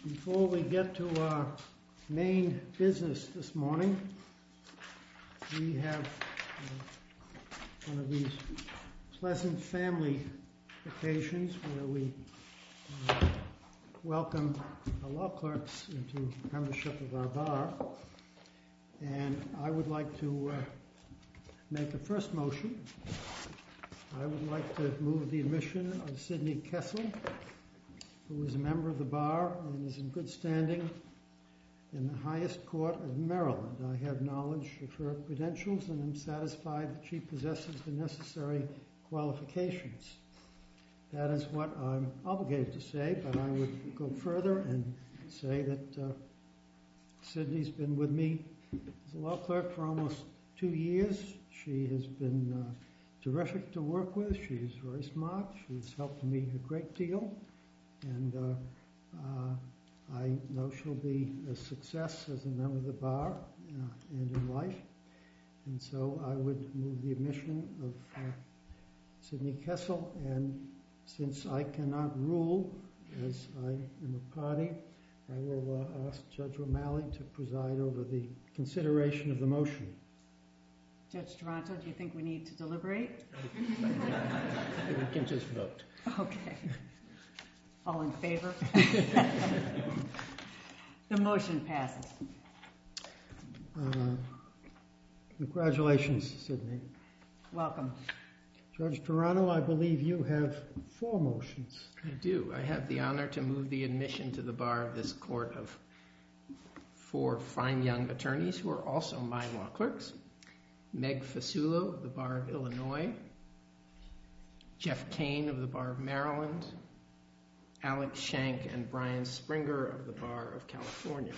Before we get to our main business this morning, we have one of these pleasant family occasions where we welcome the law clerks into membership of our bar. And I would like to make a first motion. I would like to move the admission of Sidney Kessel, who is a member of the bar and is in good standing in the highest court of Maryland. I have knowledge of her credentials and am satisfied that she possesses the necessary qualifications. That is what I'm obligated to say, but I would go further and say that Sidney's been with me as a law clerk for almost 2 years. She has been terrific to work with. She's very smart. She's helped me a great deal. And I know she'll be a success as a member of the bar and in life. And so I would move the admission of Sidney Kessel. And since I cannot rule, as I am a party, I will ask Judge O'Malley to preside over the consideration of the motion. Judge Toronto, do you think we need to deliberate? We can just vote. Okay. All in favor? The motion passes. Congratulations, Sidney. Welcome. Judge Toronto, I believe you have 4 motions. I do. I have the honor to move the admission to the bar of this court of 4 fine young attorneys who are also my law clerks. Meg Fasulo of the Bar of Illinois, Jeff Kane of the Bar of Maryland, Alex Shank and Brian Springer of the Bar of California.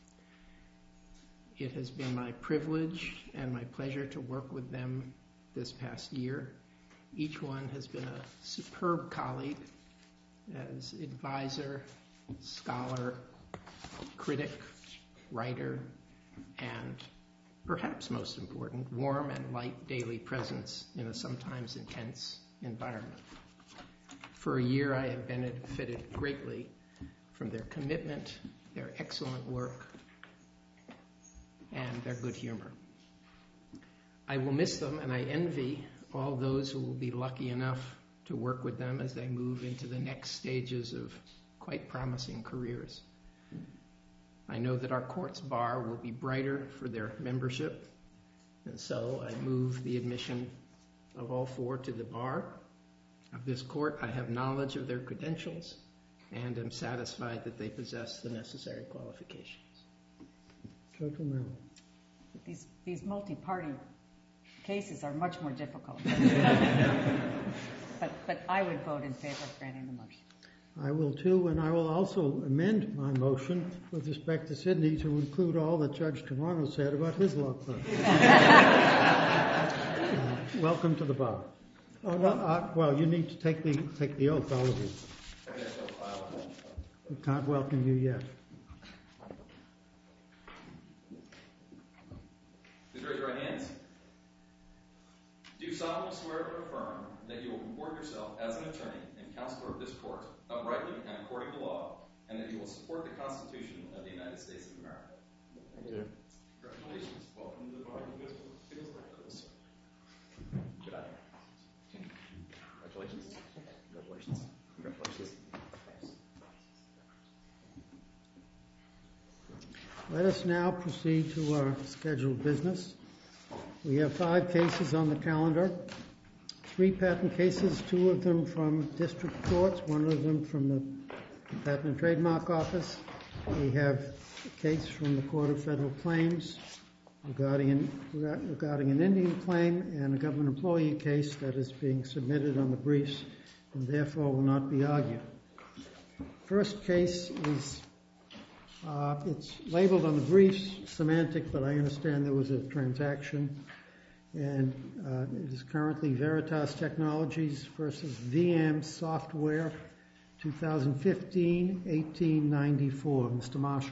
It has been my privilege and my pleasure to work with them this past year. Each one has been a superb colleague as advisor, scholar, critic, writer, and perhaps most important, warm and light daily presence in a sometimes intense environment. For a year, I have benefited greatly from their commitment, their excellent work, and their good humor. I will miss them, and I envy all those who will be lucky enough to work with them as they move into the next stages of quite promising careers. I know that our court's bar will be brighter for their membership, and so I move the admission of all 4 to the bar of this court. I have knowledge of their credentials and am satisfied that they possess the necessary qualifications. Judge O'Malley. These multi-party cases are much more difficult. But I would vote in favor of granting the motion. I will too, and I will also amend my motion with respect to Sidney to include all that Judge Toronto said about his law clerk. Welcome to the bar. Oh, no, well, you need to take the oath, all of you. We can't welcome you yet. Please raise your right hands. Do you solemnly swear or affirm that you will comport yourself as an attorney and counselor of this court uprightly and according to law, and that you will support the Constitution of the United States of America? Thank you. Congratulations. Welcome to the bar. Feels like this. Good eye. Congratulations. Congratulations. Congratulations. Let us now proceed to our scheduled business. We have 5 cases on the calendar, 3 patent cases, 2 of them from district courts, 1 of them from the Patent and Trademark Office. We have a case from the Court of Federal Claims regarding an Indian claim and a government employee case that is being submitted on the briefs and therefore will not be argued. First case is, it's labeled on the briefs semantic, but I understand there was a transaction. And it is currently Veritas Technologies versus VM Software, 2015, 1894. Mr. Marshall.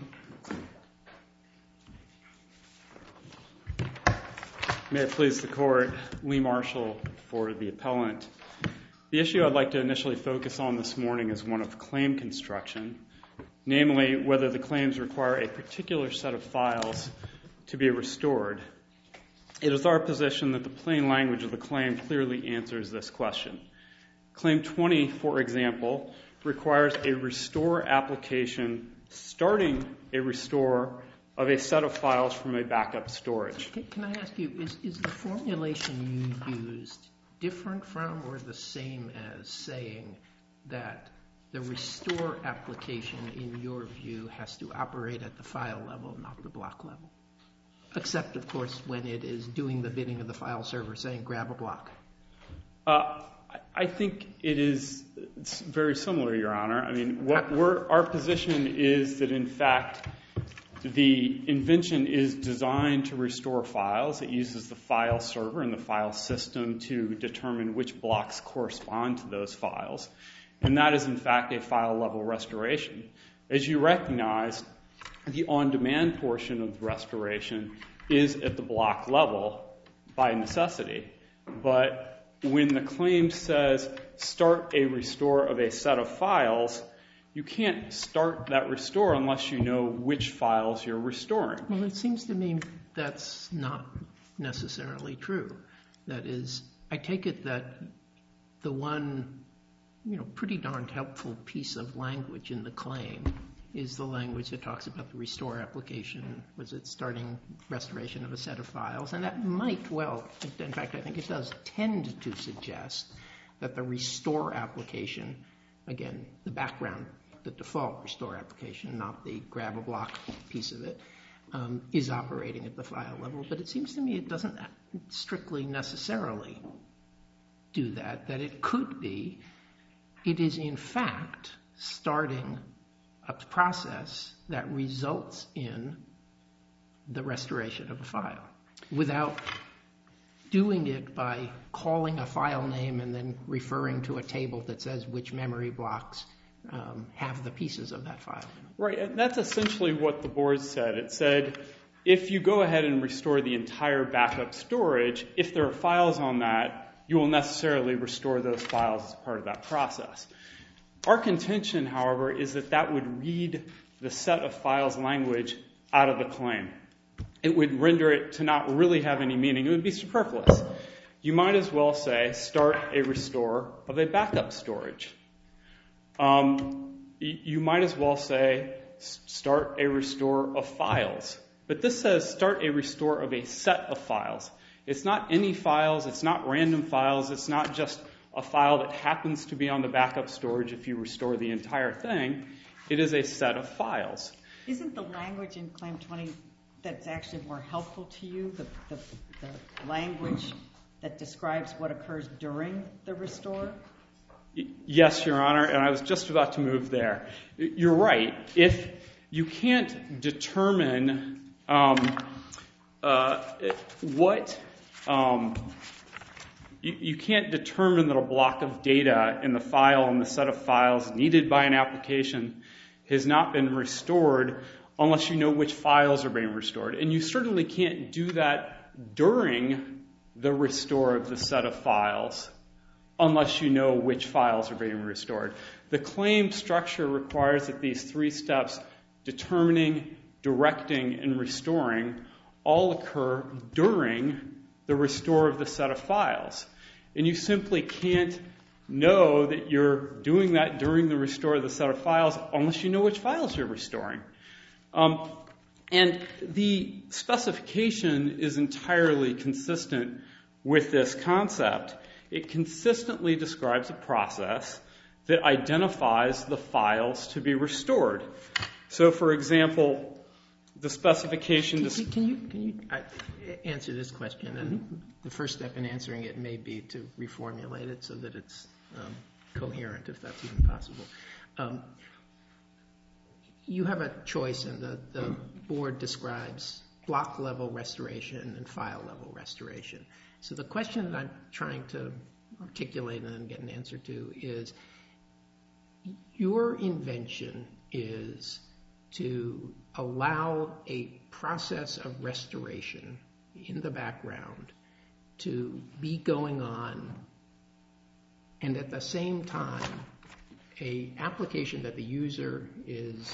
May it please the Court, Lee Marshall for the appellant. The issue I'd like to initially focus on this morning is one of claim construction. namely whether the claims require a particular set of files to be restored. It is our position that the plain language of the claim clearly answers this question. Claim 20, for example, requires a restore application starting a restore of a set of files from a backup storage. Can I ask you, is the formulation you used different from or the same as saying that the restore application, in your view, has to operate at the file level, not the block level? Except, of course, when it is doing the bidding of the file server saying grab a block. I think it's very similar, Your Honor. I mean, our position is that, in fact, the invention is designed to restore files. It uses the file server and the file system to determine which blocks correspond to those files. And that is, in fact, a file-level restoration. As you recognize, the on-demand portion of the restoration is at the block level by necessity. But when the claim says start a restore of a set of files, you can't start that restore unless you know which files you're restoring. Well, it seems to me that's not necessarily true. That is, I take it that the one, pretty darn helpful piece of language in the claim is the language that talks about the restore application. Was it starting restoration of a set of files? And that might well, in fact, I think it does tend to suggest that the restore application, again, the background, the default restore application, not the grab a block piece of it, is operating at the file level. But it seems to me it doesn't strictly necessarily do that it could be. It is, in fact, starting a process that results in the restoration of a file without doing it by calling a file name and then referring to a table that says which memory blocks have the pieces of that file. Right, and that's essentially what the board said. It said, if you go ahead and restore the entire backup storage, if there are files on that, you will necessarily restore those files as part of that process. Our contention, however, is that that would read the set of files language out of the claim. It would render it to not really have any meaning. It would be superfluous. You might as well say start a restore of a backup storage. You might as well say start a restore of files. But this says start a restore of a set of files. It's not any files. It's not random files. It's not just a file that happens to be on the backup storage if you restore the entire thing. It is a set of files. Isn't the language in Claim 20 that's actually more helpful to you, the language that describes what occurs during the restore? Yes, Your Honor, and I was just about to move there. You're right. If you can't determine you can't determine that a block of data in the file and the set of files needed by an application has not been restored unless you know which files are being restored. And you certainly can't do that during the restore of the set of files unless you know which files are being restored. The claim structure requires that these three steps, determining, directing, and restoring, all occur during the restore of the set of files. And you simply can't know that you're doing that during the restore of the set of files unless you know which files you're restoring. And the specification is entirely consistent with this concept. It consistently describes a process that identifies the files to be restored. So, for example, the specification... Can you answer this question? And the first step in answering it may be to reformulate it so that it's coherent, if that's even possible. You have a choice, and the board describes block-level restoration and file-level restoration. So the question that I'm trying to articulate and then get an answer to is, your invention is to allow a process of restoration in the background to be going on, and at the same time, an application that the user is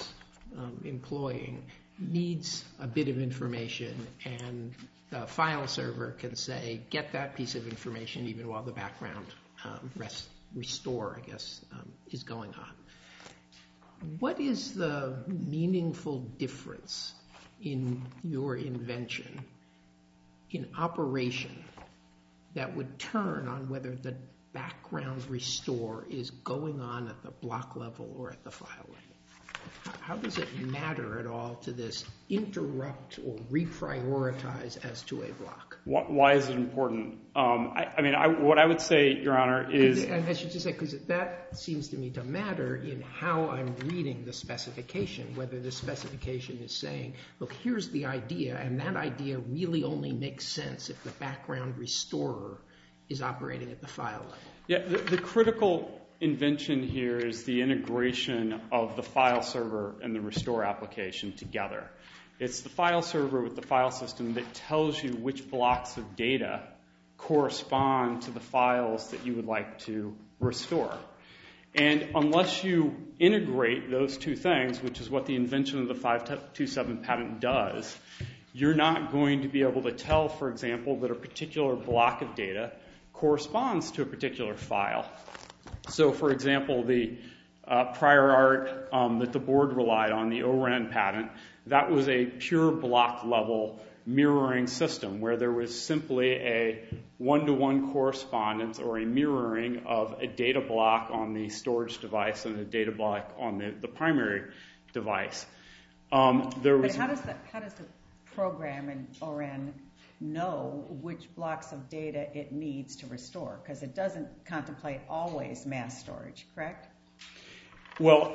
employing needs a bit of information, and the file server can say, get that piece of information even while the background restore, I guess, is going on. What is the meaningful difference in your invention in operation that would turn on whether the background restore is going on at the block level or at the file level? How does it matter at all to this interrupt or reprioritize as to a block? Why is it important? What I would say, Your Honor, is... And I should just say, because that seems to me to matter in how I'm reading the specification, whether the specification is saying, look, here's the idea, and that idea really only makes sense if the background restorer is operating at the file level. Yeah, the critical invention here is the integration of the file server and the restore application together. It's the file server with the file system that tells you which blocks of data correspond to the files that you would like to restore. And unless you integrate those two things, which is what the invention of the 527 patent does, you're not going to be able to tell, for example, that a particular block of data corresponds to a particular file. So, for example, the prior art that the board relied on, the ORAN patent, that was a pure block level mirroring system where there was simply a one-to-one correspondence or a mirroring of a data block on the storage device and a data block on the primary device. But how does the program in ORAN know which blocks of data it needs to restore? Because it doesn't contemplate always mass storage, correct? Well,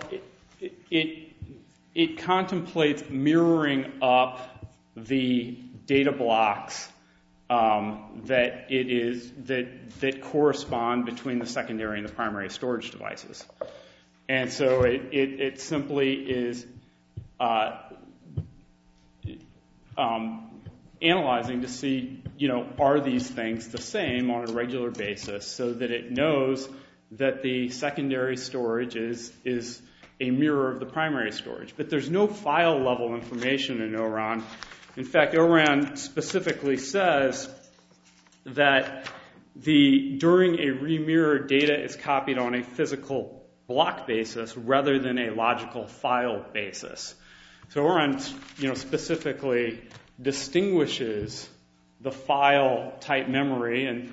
it contemplates mirroring up the data blocks that correspond between the secondary and the primary storage devices. And so it simply is analyzing to see, are these things the same on a regular basis so that it knows that the secondary storage is a mirror of the primary storage. But there's no file level information in ORAN. In fact, ORAN specifically says that during a remirror, data is copied on a physical block basis rather than a logical file basis. So ORAN specifically distinguishes the file type memory, and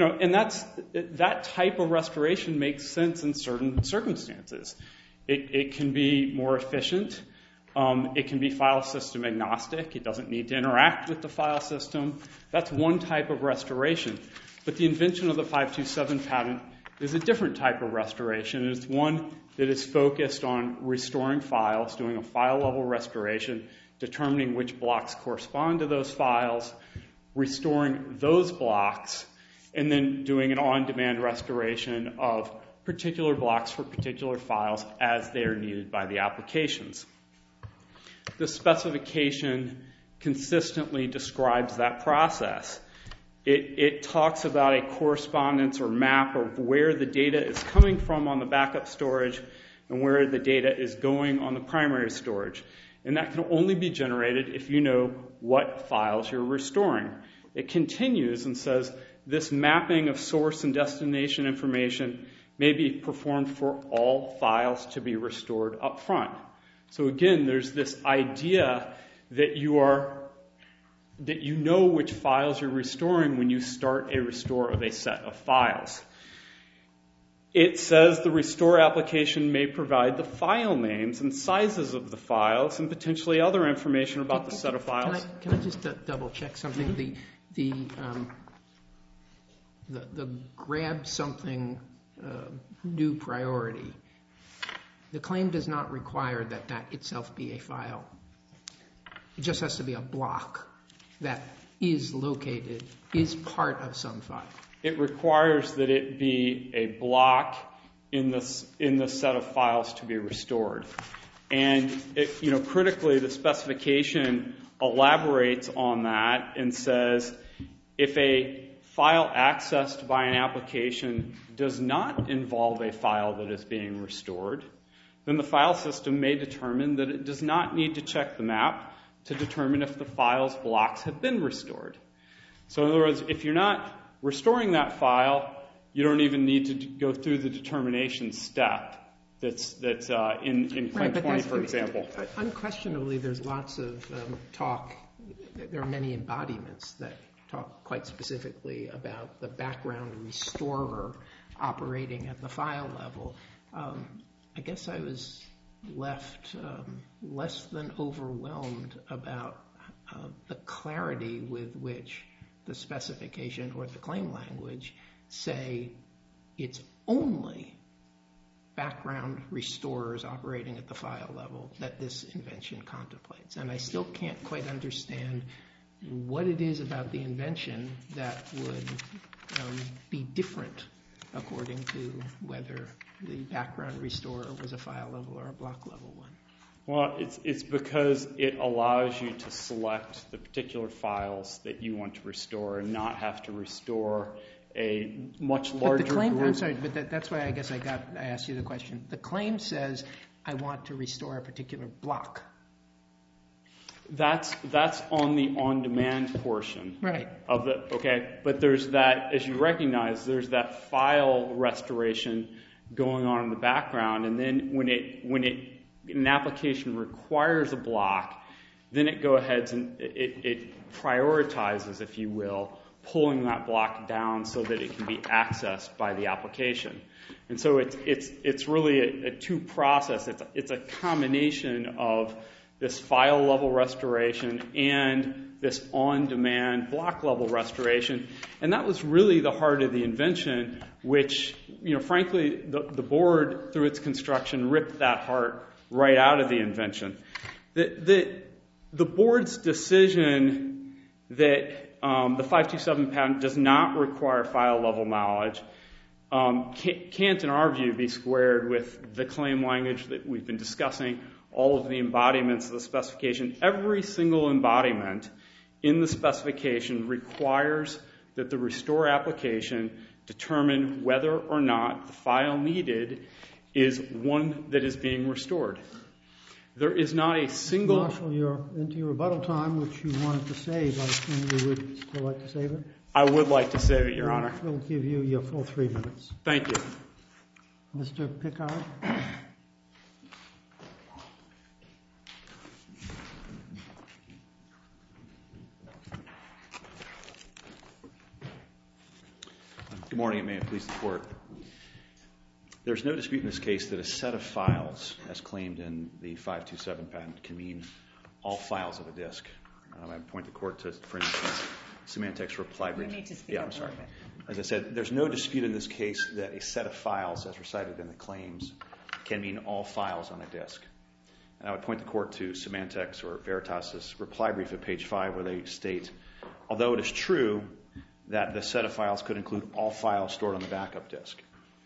that type of restoration makes sense in certain circumstances. It can be more efficient. It can be file system agnostic. It doesn't need to interact with the file system. That's one type of restoration. But the invention of the 527 patent is a different type of restoration. It's one that is focused on restoring files, doing a file level restoration, determining which blocks correspond to those files, restoring those blocks, and then doing an on-demand restoration of particular blocks for particular files as they are needed by the applications. The specification consistently describes that process. It talks about a correspondence or map of where the data is coming from on the backup storage and where the data is going on the primary storage. And that can only be generated if you know what files you're restoring. It continues and says this mapping of source and destination information may be performed for all files to be restored up front. So again, there's this idea that you know which files you're restoring when you start a restore of a set of files. It says the restore application may provide the file names and sizes of the files and potentially other information about the set of files. Can I just double check something? The grab something new priority, the claim does not require that itself be a file. It just has to be a block that is located, is part of some file. It requires that it be a block in the set of files to be restored. And critically, the specification elaborates on that and says if a file accessed by an application does not involve a file that is being restored, then the file system may determine that it does not need to check the map to determine if the file's blocks have been restored. So in other words, if you're not restoring that file, you don't even need to go through the determination step that's in Claim 20, for example. Unquestionably, there's lots of talk. There are many embodiments that talk quite specifically about the background restorer operating at the file level. I guess I was left less than overwhelmed about the clarity with which the specification or the claim language say it's only background restorers operating at the file level that this invention contemplates. And I still can't quite understand what it is about the invention that would be different according to whether the background restorer was a file level or a block level one. Well, it's because it allows you to select the particular files that you want to restore and not have to restore a much larger group. I'm sorry, but that's why I guess I asked you the question. The claim says I want to restore a particular block. That's on the on-demand portion. Right. Okay, but there's that, as you recognize, there's that file restoration going on in the background, and then when an application requires a block, then it goes ahead and it prioritizes, if you will, pulling that block down so that it can be accessed by the application. And so it's really a two process. It's a combination of this file level restoration and this on-demand block level restoration. And that was really the heart of the invention, which, frankly, the board, through its construction, ripped that heart right out of the invention. The board's decision that the 527 patent does not require file level knowledge can't, in our view, be squared with the claim language that we've been discussing, all of the embodiments of the specification. Every single embodiment in the specification requires that the restore application determine whether or not the file needed is one that is being restored. There is not a single... Marshall, you're into your rebuttal time, which you wanted to save. I assume you would still like to save it? I would like to save it, Your Honor. We'll give you your full 3 minutes. Thank you. Mr. Pickard? Good morning, and may it please the Court. There's no dispute in this case that a set of files, as claimed in the 527 patent, can mean all files of a disk. I point the Court to, for instance, Symantec's reply brief. You need to speak up I'm sorry. a little bit. As I said, there's no dispute in this case that a set of files, as recited in the claims, can mean all files on a disk. And I would point the Court to Symantec's or Veritas' reply brief at page 5, where they state, although it is true that the set of files could include all files stored on the backup disk.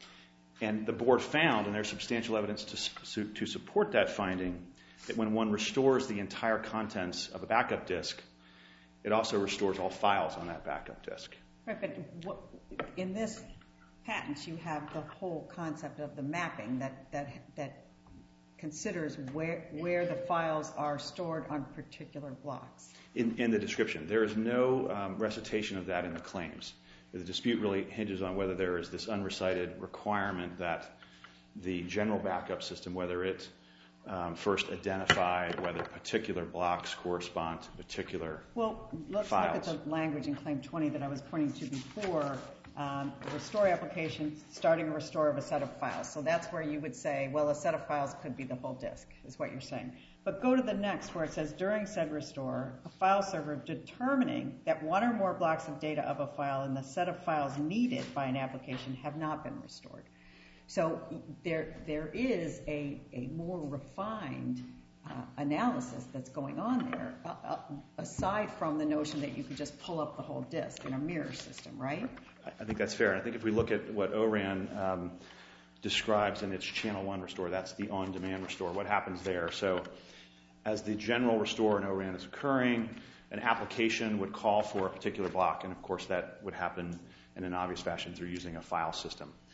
And the board found, and there's substantial evidence to support that finding, that when one restores the entire contents of a backup disk, it also restores all files on that backup disk. Right, but in this patent, you have the whole concept of the mapping that considers where the files are stored on particular blocks. In the description. There is no recitation of that in the claims. The dispute really hinges on whether there is this unrecited requirement that the general backup system, whether it first identified whether particular blocks correspond to particular files. Well, let's look at the language in Claim 20 that I was pointing to before. Restore application, starting a restore of a set of files. So that's where you would say, well, a set of files could be the whole disk, is what you're saying. But go to the next where it says, during said restore, a file server determining that one or more blocks of data of a file in the set of files needed by an application have not been restored. So there is a more refined analysis that's going on there, aside from the notion that you could just pull up the whole disk in a mirror system, right? I think that's fair. I think if we look at what ORAN describes in its Channel 1 restore, that's the on-demand restore. What happens there? So as the general restore in ORAN is occurring, an application would call for a particular block, and of course that would happen in an obvious fashion through using a file system.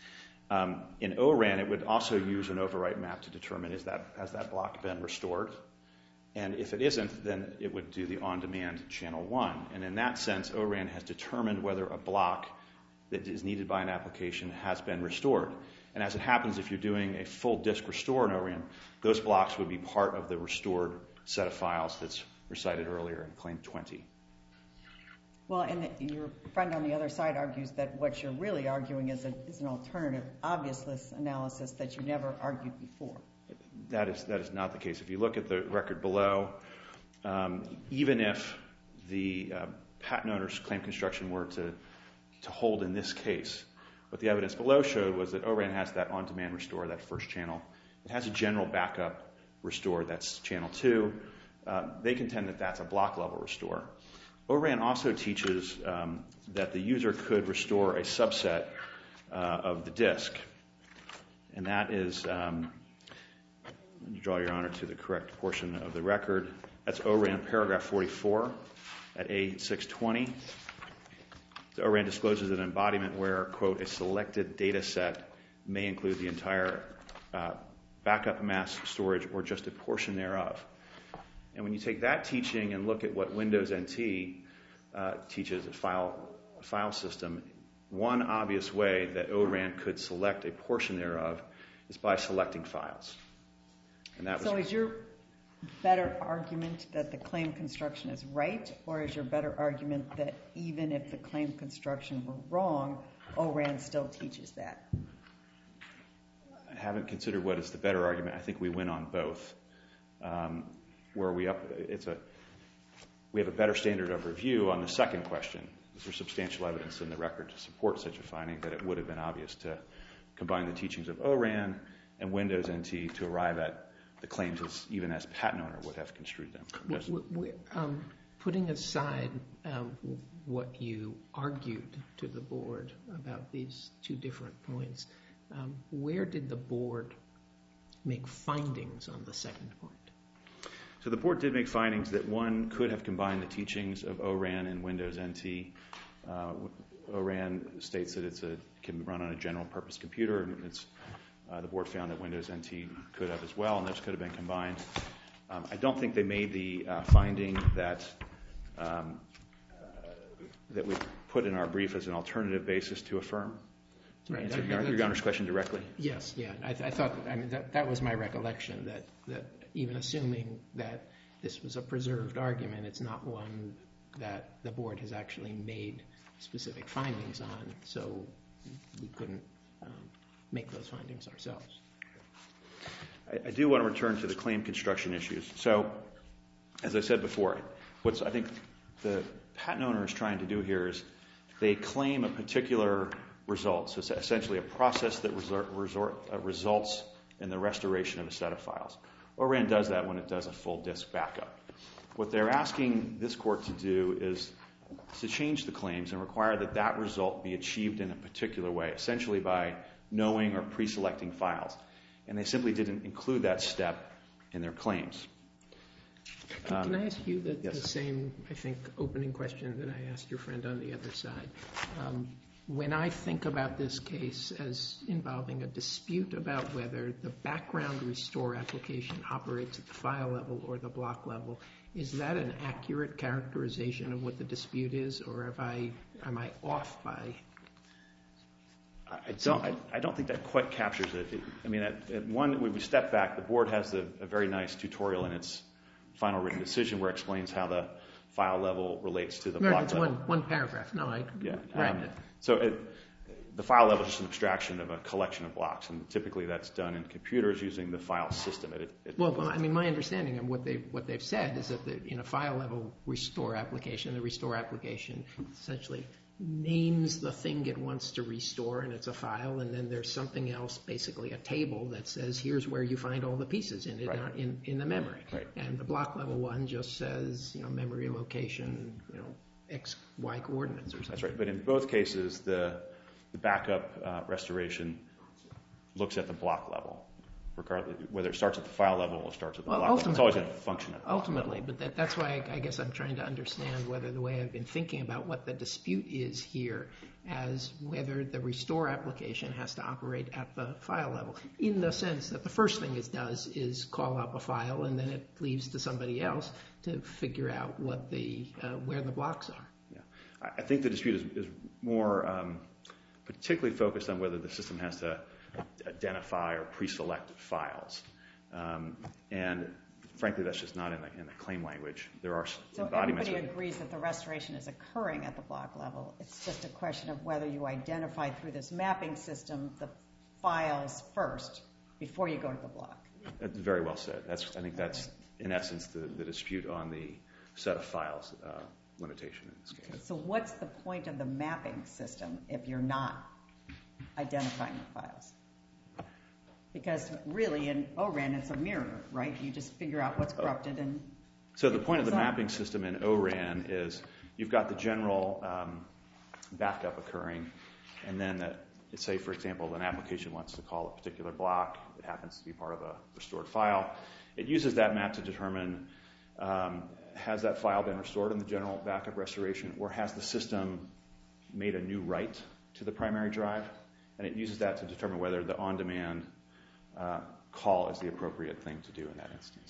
In ORAN, it would also use an overwrite map to determine has that block been restored. And if it isn't, then it would do the on-demand channel 1. And in that sense, ORAN has determined whether a block that is needed by an application has been restored. And as it happens, if you're doing a full disk restore in ORAN, those blocks would be part of the restored set of files that's recited earlier in Claim 20. Well, and your friend on the other side argues that what you're really arguing is an alternative obviousness analysis that you never argued before. That is not the case. If you look at the record below, even if the patent owner's claim construction were to hold in this case, what the evidence below showed was that ORAN has that on-demand restore, that first channel. It has a general backup restore, that's channel 2. They contend that that's a block-level restore. ORAN also teaches that the user could restore a subset of the disk. And that is, let me draw your honor to the correct portion of the record. That's ORAN paragraph 44 at A620. The ORAN discloses an embodiment where, quote, a selected data set may include the entire backup mass storage or just a portion thereof. And when you take that teaching and look at what Windows NT teaches, a file system, one obvious way that ORAN could select a portion thereof is by selecting files. And that was so is your better argument that the claim construction is right, or is your better argument that even if the claim construction were wrong, ORAN still teaches that? I haven't considered what is the better argument. I think we win on both. We have a better standard of review on the second question. Is there substantial evidence in the record to support such a finding that it would have been obvious to combine the teachings of ORAN and Windows NT to arrive at the claims even as patent owner would have construed them? Putting aside what you argued to the board about these two different points, where did the board make findings on the second point? So the board did make findings that one could have combined the teachings of ORAN and Windows NT. ORAN states that it can be run on a general purpose computer, and the board found that Windows NT could have as well, and those could have been combined. I don't think they made the finding that we put in our brief as an alternative basis to affirm. Right. Answer your Honor's question directly? Yes, yeah. I thought, that was my recollection, that even assuming that this was a preserved argument, it's not one that the board has actually made specific findings on, so we couldn't make those findings ourselves. I do want to return to the claim construction issues. So, as I said before, what I think the patent owner is trying to do here is they claim a particular result, so it's essentially a process that results in the restoration of a set of files. ORAN does that when it does a full disk backup. What they're asking this court to do is to change the claims and require that that result be achieved in a particular way, essentially by knowing or pre-selecting files. And they simply didn't include that step in their claims. Can I ask you the Yes. same, I think, opening question that I asked your friend on the other side? When I think about this case as involving a dispute about whether the background restore application operates at the file level or the block level, is that an accurate characterization of what the dispute is, or am I off by? I don't think that quite captures it. I mean, when we step back, the board has a very nice tutorial in its final written decision where it explains how the file level relates to the block It's level. one paragraph. No, I read it. So the file level is just an abstraction of a collection of blocks, and typically that's done in computers using the file system. Well, I mean, my understanding of what they've said is that in a file level restore application, the restore application essentially names the thing it wants to restore, and it's a file, and then there's something else, basically a table that says here's where you find all the pieces in it, Right. in the memory. Right. And the block level one just says memory location, X, Y coordinates or something. That's right. But in both cases, the backup restoration looks at the block level. regardless whether it starts at the file level or starts at the block level. Ultimately, It's always a function of ultimately, but that's why I guess I'm trying to understand whether the way I've been thinking about what the dispute is here as whether the restore application has to operate at the file level, in the sense that the first thing it does is call up a file and then it leaves to somebody else to figure out what where the blocks are. Yeah, I think the dispute is more particularly focused on whether the system has to identify or pre-select files, and frankly, that's just not in the claim language. There are embodiments. So everybody agrees that the restoration is occurring at the block level. It's just a question of whether you identify through this mapping system the files first before you go to the block. That's very well said. I think that's in essence the dispute on the set of files limitation in this case. So what's the point of the mapping system if you're not identifying the files? Because really in ORAN it's a mirror, right? You just figure out what's corrupted and... So the point of the mapping system in ORAN is you've got the general backup occurring, and then let's say, for example, an application wants to call a particular block. It happens to be part of a restored file. It uses that map to determine has that file been restored in the general backup restoration, or has the system made a new write to the primary drive? And it uses that to determine whether the on-demand call is the appropriate thing to do in that instance.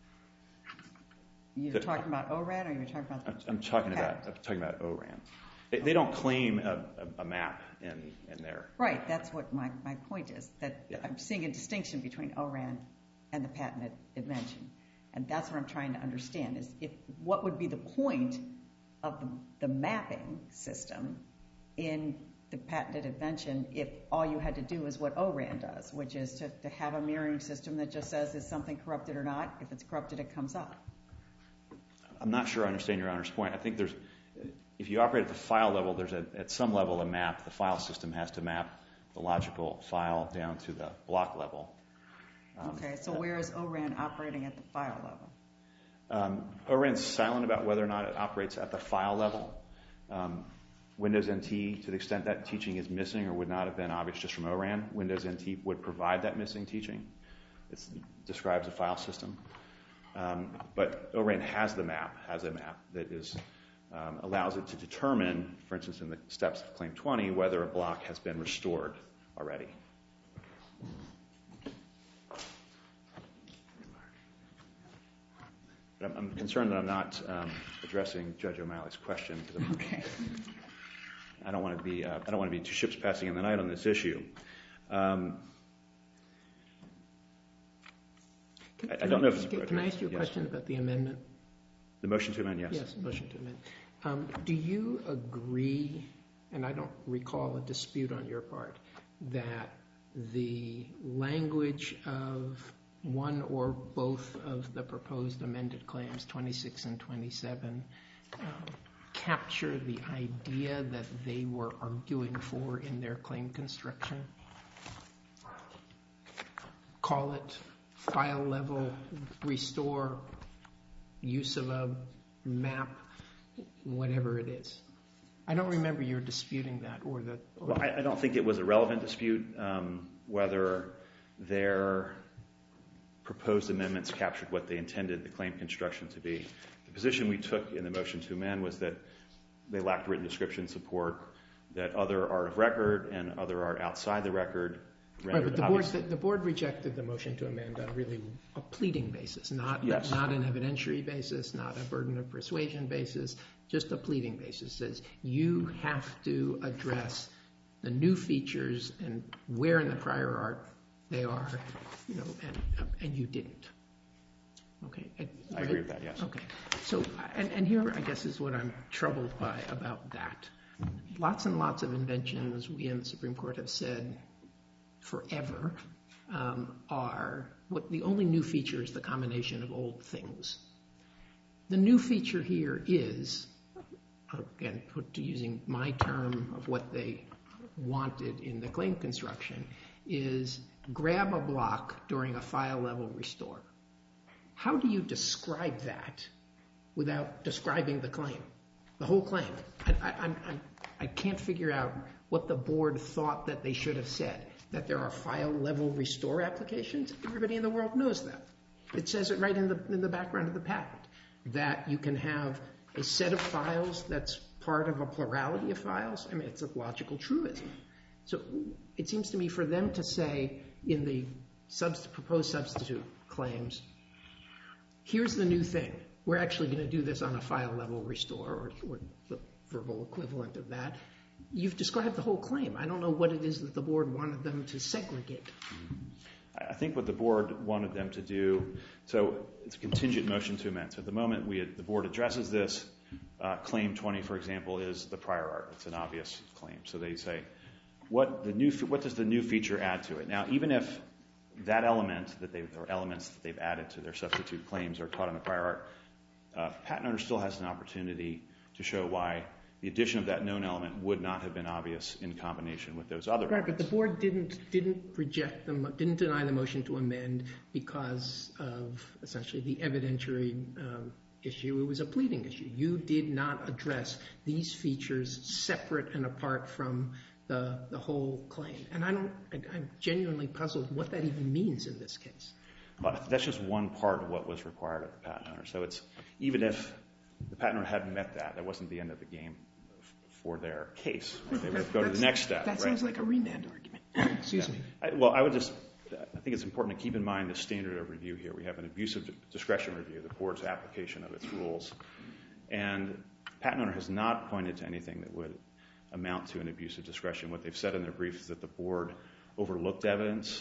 You're talking about ORAN, or you're talking about... I'm talking about ORAN. They don't claim a map in there. Right, that's what my point is, that I'm seeing a distinction between ORAN and the patented invention. And that's what I'm trying to understand, is what would be the point of the mapping system in the patented invention if all you had to do is what ORAN does, which is to have a mirroring system that just says, is something corrupted or not? If it's corrupted, it comes up. I'm not sure I understand Your Honor's point. I think if you operate at the file level, there's at some level a map. The file system has to map the logical file down to the block level. Okay, so where is ORAN operating at the file level? ORAN's silent about whether or not it operates at the file level. Windows NT, to the extent that teaching is missing or would not have been obvious just from ORAN, Windows NT would provide that missing teaching. It describes a file system. But ORAN has a map that allows it to determine, for instance, in the steps of Claim 20, whether a block has been restored already. But I'm concerned that I'm not addressing Judge O'Malley's question. Okay. I don't want to be two ships passing in the night on this issue. I don't know if it's... Can I ask you a question about the amendment? The motion to amend, yes. Yes, motion to amend. Do you agree, and I don't recall a dispute on your part, that the language of one or both of the proposed amended claims, 26 and 27, capture the idea that they were arguing for in their claim construction? Call it file level, restore, use of a map, whatever it is. I don't remember you disputing that. Well, I don't think it was a relevant dispute whether their proposed amendments captured what they intended the claim construction to be. The position we took in the motion to amend was that they lacked written description support, that other art of record and other art outside the record rendered obvious. But the board rejected the motion to amend on really a pleading basis, not an evidentiary basis, not a burden of persuasion basis, just a pleading basis. It says you have to address the new features and where in the prior art they are, and you didn't. Okay. I agree with that, yes. Okay. So, and here I guess is what I'm troubled by about that. Lots and lots of inventions we in the Supreme Court have said forever are what the only new feature is the combination of old things. The new feature here is, again, using my term of what they wanted in the claim construction, is grab a block during a file level restore. How do you describe that without describing the claim, the whole claim? I can't figure out what the board thought that they should have said. that there are file-level restore applications? Everybody in the world knows that. It says it right in the background of the patent, that you can have a set of files that's part of a plurality of files. I mean, it's a logical truism. So it seems to me for them to say in the proposed substitute claims, here's the new thing. We're actually going to do this on a file-level restore or the verbal equivalent of that. You've described the whole claim. I don't know what it is that the board wanted them to segregate. I think what the board wanted them to do, so it's a contingent motion to amend. So at the moment the board addresses this, claim 20, for example, is the prior art. It's an obvious claim. So they say, what does the new feature add to it? Now, even if that element or elements that they've added to their substitute claims are taught in the prior art, patent owner still has an opportunity to show why the addition of that known element would not have been obvious in combination with those other elements. But the board didn't reject them, didn't deny the motion to amend because of essentially the evidentiary issue. It was a pleading issue. You did not address these features separate and apart from the whole claim. And I'm genuinely puzzled what that even means in this case. But that's just one part of what was required of the patent owner. So it's even if the patent owner hadn't met that wasn't the end of the game for their case. They would go to the next step. That sounds like a remand argument. Excuse me. I think it's important to keep in mind the standard of review here. We have an abusive discretion review, the board's application of its rules. And the patent owner has not pointed to anything that would amount to an abusive discretion. What they've said in their brief is that the board overlooked evidence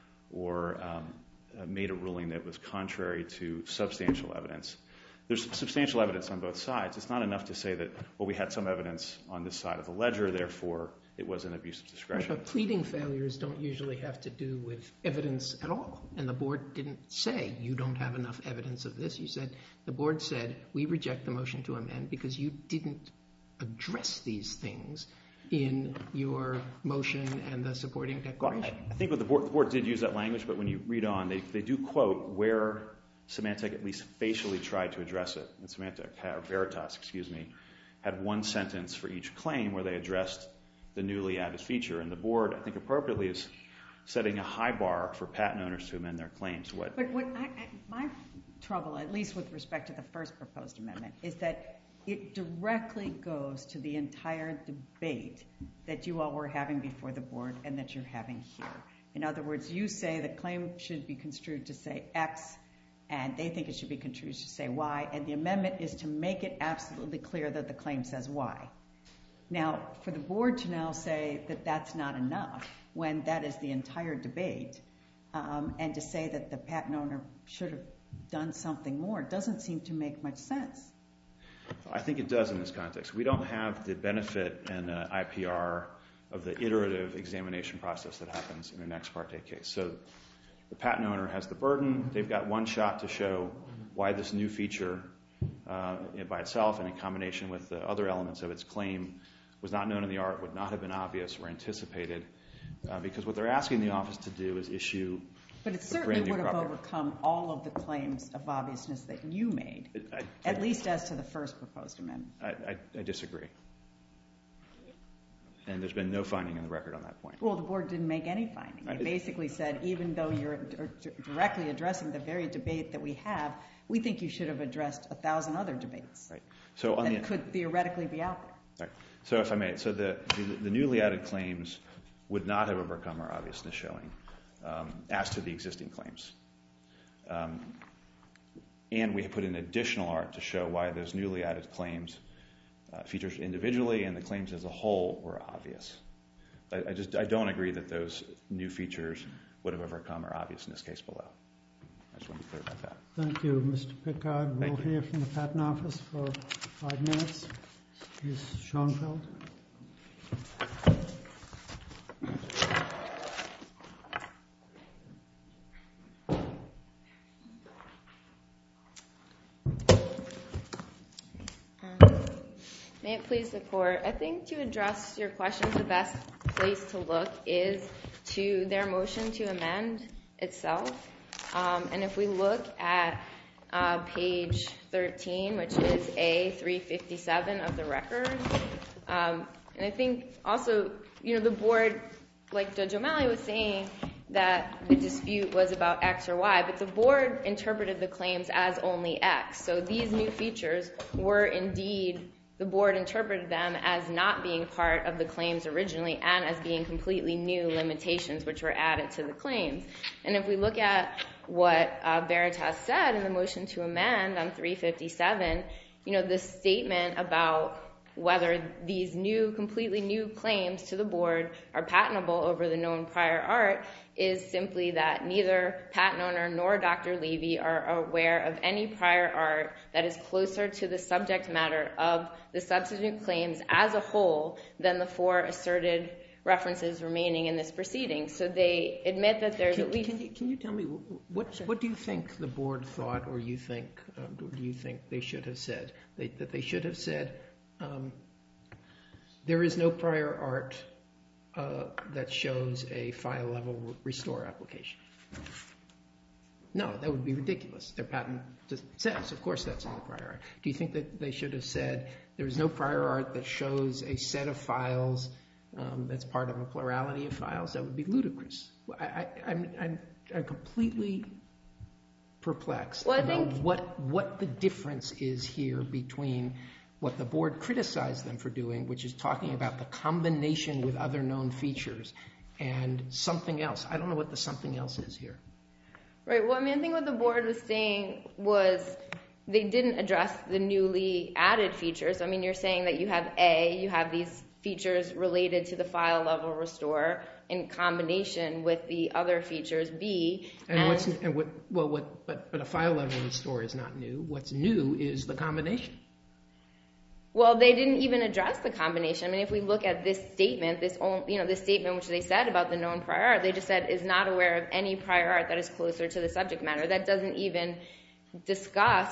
or made a ruling that was contrary to substantial evidence. There's substantial evidence on both sides. It's not enough to say that, well, we had some evidence on this side of the ledger, therefore it was an abuse of discretion. But pleading failures don't usually have to do with evidence at all. And the board didn't say you don't have enough evidence of this. The board said we reject the motion to amend because you didn't address these things in your motion and the supporting declaration. Well, I think what the board did use that language, but when you read on, they do quote where Symantec at least facially tried to address it. And Veritas, had one sentence for each claim where they addressed the newly added feature. And the board, I think appropriately, is setting a high bar for patent owners to amend their claims. But my trouble, at least with respect to the first proposed amendment, is that it directly goes to the entire debate that you all were having before the board and that you're having here. In other words, you say the claim should be construed to say X, and they think it should be construed to say Y, and the amendment is to make it absolutely clear that the claim says Y. Now, for the board to now say that that's not enough when that is the entire debate, and to say that the patent owner should have done something more doesn't seem to make much sense. I think it does in this context. We don't have the benefit in IPR of the iterative examination process that happens in an ex parte case. So the patent owner has the burden. They've got one shot to show why this new feature by itself and in combination with the other elements of its claim was not known in the art, would not have been obvious or anticipated, because what they're asking the office to do is issue But it certainly would have overcome all of the claims of obviousness that you made, at least as to the first proposed amendment. I disagree. And there's been no finding in the record on that point. Well, the board didn't make any finding. It basically said, even though you're directly addressing the very debate that we have, we think you should have addressed 1,000 other debates that could theoretically be out there. Right. So if I may, so the newly added claims would not have overcome our obviousness showing as to the existing claims. And we have put in additional art to show why those newly added claims features individually and the claims as a whole were obvious. I don't agree that those new features would have overcome our obviousness case below. I just want to be clear about that. Thank you, Mr. Pickard. We'll hear from the Patent Office for 5 minutes. Ms. Schoenfeld. May it please the Court, I think to address your questions, the best place to look is to their motion to amend itself. And if we look at page 13, which is A357 of the record, and I think also, the board like Judge O'Malley was saying, that the dispute was about X or Y, but the board interpreted the claims as only X. So these new features were indeed, the board interpreted them as not being part of the claims originally and as being completely new limitations which were added to the claims. And if we look at what Veritas said in the motion to amend on 357, the statement about whether these completely new claims to the board are patentable over the known prior art is simply that neither patent owner nor Dr. Levy are aware of any prior art that is closer to the subject matter of the substantive claims as a whole than the 4 asserted references remaining in this proceeding. So they admit that there's at least... Can you tell me, what do you think the board thought, or do you think they should have said? That they should have said, there is no prior art that shows a file-level restore application. No, that would be ridiculous. Their patent says, of course, that's in the prior art. Do you think that they should have said, there is no prior art that shows a set of files that's part of a plurality of files? That would be ludicrous. I'm completely perplexed about what the difference is here between what the board criticized them for doing, which is talking about the combination with other known features, and something else. I don't know what the something else is here. Right. Well, I think what the board was saying was they didn't address the newly added features. You're saying that you have these features related to the file level restore in combination with the other features, B. But a file level restore is not new. What's new is the combination. Well, they didn't even address the combination. If we look at this statement, this statement which they said about the known prior art, they just said is not aware of any prior art that is closer to the subject matter. That doesn't even discuss,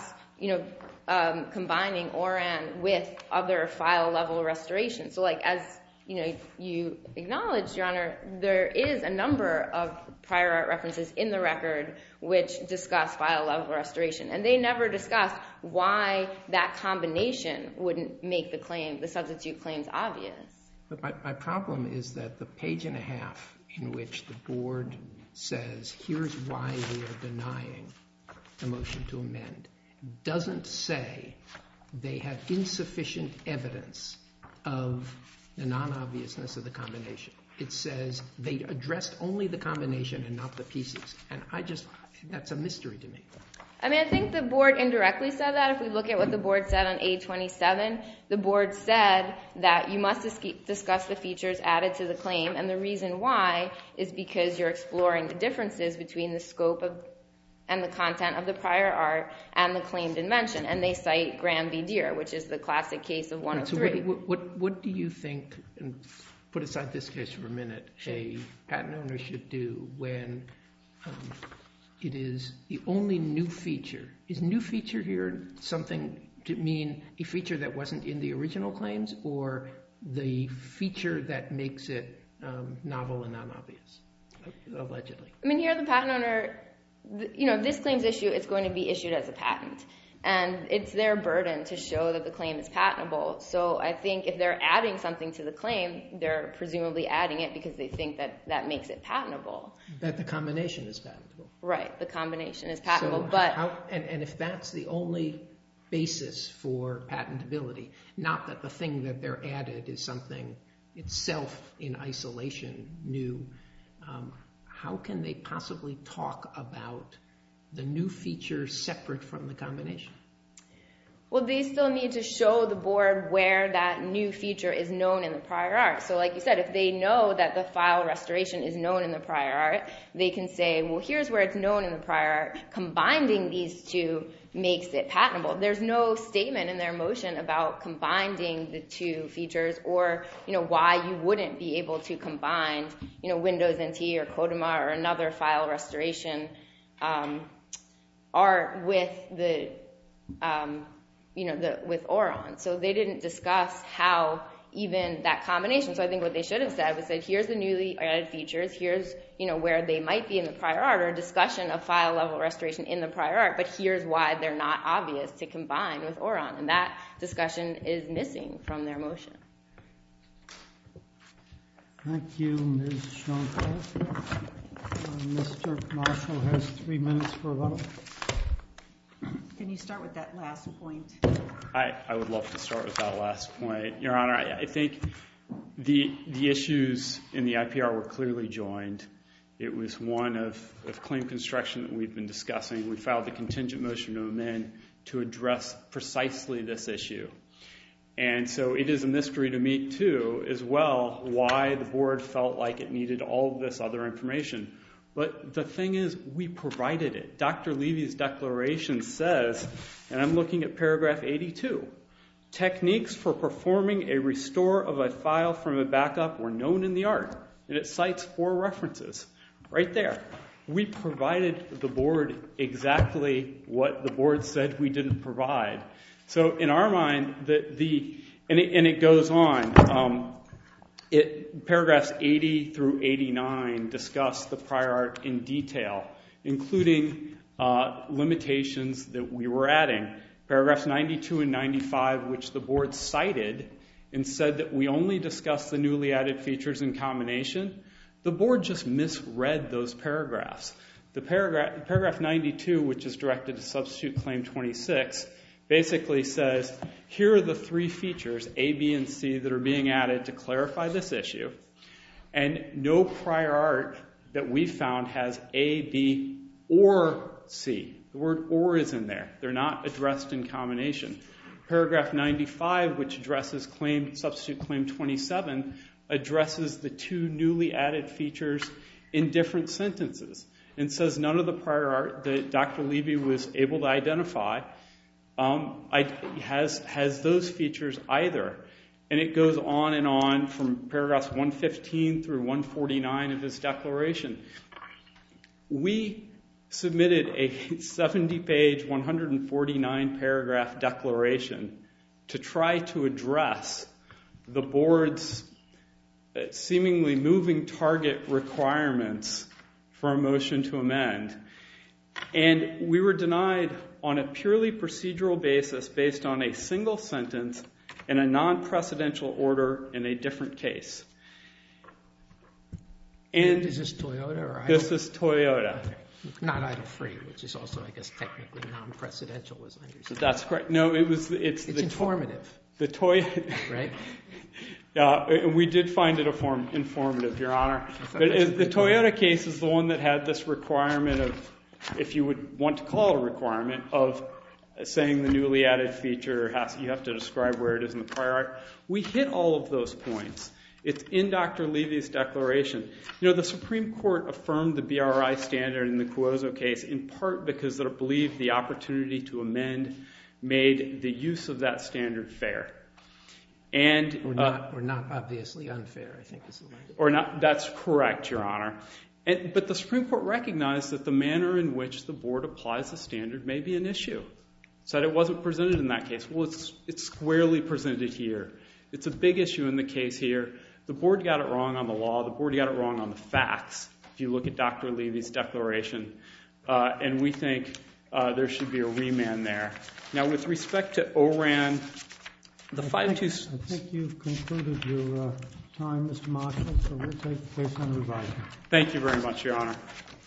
combining ORAN with other file level restoration. So, as you acknowledged, Your Honor, there is a number of prior art references in the record which discuss file level restoration, and they never discussed why that combination wouldn't make the substitute claims obvious. But my problem is that the page and a half in which the board says, here's why we are denying the motion to amend, doesn't say they have insufficient evidence of the non-obviousness of the combination. It says they addressed only the combination and not the pieces. And that's a mystery to me. I think the board indirectly said that. If we look at what the board said on A27, the board said that you must discuss the features added to the claim, and the reason why is because you're exploring the differences between the scope and the content of the prior art and the claimed invention. And they cite Graham v. Deere, which is the classic case of 103. So what do you think, and put aside this case for a minute, a patent owner should do when it is the only new feature? Is new feature here something to mean a feature that wasn't in the original claims, or the feature that makes it novel and non-obvious, allegedly? Here the patent owner, this claims issue, it's going to be issued as a patent. And it's their burden to show that the claim is patentable. So I think if they're adding something to the claim, they're presumably adding it because they think that makes it patentable. That the combination is patentable. Right, the combination is patentable. And if that's the only basis for patentability, not that the thing that they're added is something itself in isolation new, how can they possibly talk about the new feature separate from the combination? Well, they still need to show the board where that new feature is known in the prior art. So like you said, if they know that the file restoration is known in the prior art, they can say, well, here's where it's known in the prior art. Combining these two makes it patentable. There's no statement in their motion about combining the two features, or why you wouldn't be able to combine Windows NT or Kodama or another file restoration art with with ORAN. So they didn't discuss how even that combination. So I think what they should have said was that here's the newly added features, here's where they might be in the prior art, or a discussion of file level restoration in the prior art, but here's why they're not obvious to combine with ORAN. And that discussion is missing from their motion. Thank you, Ms. Schoenfeld. Mr. Marshall has 3 minutes for rebuttal. Can you start with that last point? I would love to start with that last point. Your Honor, I think the issues in the IPR were clearly joined. It was one of claim construction that we've been discussing. We filed the contingent motion to amend to address precisely this issue. And so it is a mystery to me, too, as well, why the board felt like it needed all of this other information. But the thing is, we provided it. Dr. Levy's declaration says, and I'm looking at paragraph 82, techniques for performing a restore of a file from a backup were known in the art. And it cites 4 references right there. We provided the board exactly what the board said we didn't provide. So in our mind, and it goes on, paragraphs 80 through 89 discuss the prior art in detail, including limitations that we were adding. Paragraphs 92 and 95, which the board cited and said that we only discussed the newly added features in combination, the board just misread those paragraphs. The paragraph 92, which is directed to substitute claim 26, basically says, here are the 3 features, A, B, and C, that are being added to clarify this issue. And no prior art that we found has A, B, or C. The word or is in there. They're not addressed in combination. Paragraph 95, which addresses substitute claim 27, addresses the 2 newly added features in different sentences and says none of the prior art that Dr. Levy was able to identify has those features either. And it goes on from paragraphs 115 through 149 of his declaration. We submitted a 70-page, 149-paragraph declaration to try to address the board's seemingly moving target requirements for a motion to amend. And we were denied on a purely procedural basis based on a single sentence in a non-precedential order in a different case. And is this Toyota or Idle? This is Toyota. Not Idle Free, which is also, I guess, technically non-precedential, as I understand. That's correct. No, it's informative. The Toyota, right? We did find it informative, Your Honor. But the Toyota case is the one that had this requirement of, if you would want to call it a requirement, of saying the newly added feature, you have to describe where it is in the prior art. We hit all of those points. It's in Dr. Levy's declaration. The Supreme Court affirmed the BRI standard in the Cuozzo case in part because they believed the opportunity to amend made the use of that standard fair. And or not obviously unfair, I think is the language. Or not. That's correct, Your Honor. But the Supreme Court recognized that the manner in which the board applies the standard may be an issue. Said it wasn't presented in that case. Well, it's squarely presented here. It's a big issue in the case here. The board got it wrong on the law. The board got it wrong on the facts, if you look at Dr. Levy's declaration. And we think there should be a remand there. Now, with respect to ORAN, the 5-2... I think you've concluded your time, Mr. Marshall, so we'll take the case under revising. Thank you very much, Your Honor.